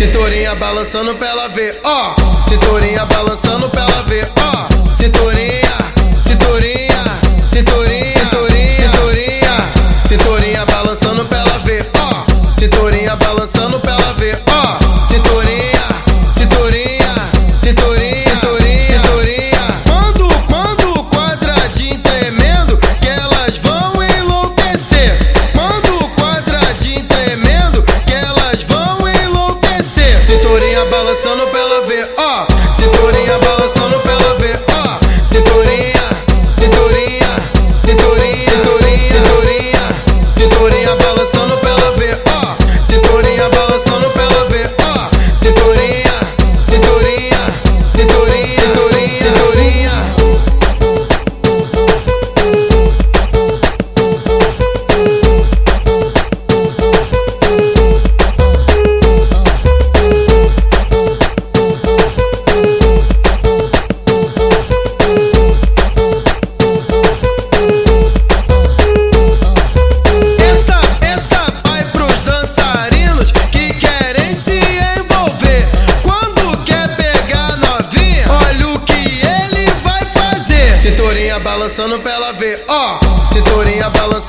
Cinturinha balançando pra ela ver, ó. Cinturinha balançando pra ela ver, ó. Cinturinha, cinturinha, cinturinha, cinturinha, cinturinha. Cinturinha balançando pra ela ver, ó. Cinturinha balançando pra ela ver, ó. Cinturinha, cinturinha, cinturinha, cinturinha, cinturinha. Quando o quadradinho tremendo, que elas vão enlouquecer. Quando o quadradinho tremendo, que elas vão enlouquecer. Cinturinha balançando pra ela ver, ó. Cinturinha balançando pra ela ver, ó. Cinturinha, cinturinha, cinturinha, cinturinha, cinturinha. Cinturinha balançando pra ela ver, ó. Cinturinha balançando pra ela ver, ó. Cinturinha, cinturinha, cinturinha, cinturinha, cinturinha. Essa vai pros dançarinos que querem se envolver. Quando quer pegar novinha, olha o que ele vai fazer. Cinturinha balançando pra ela ver, ó. Cinturinha balançando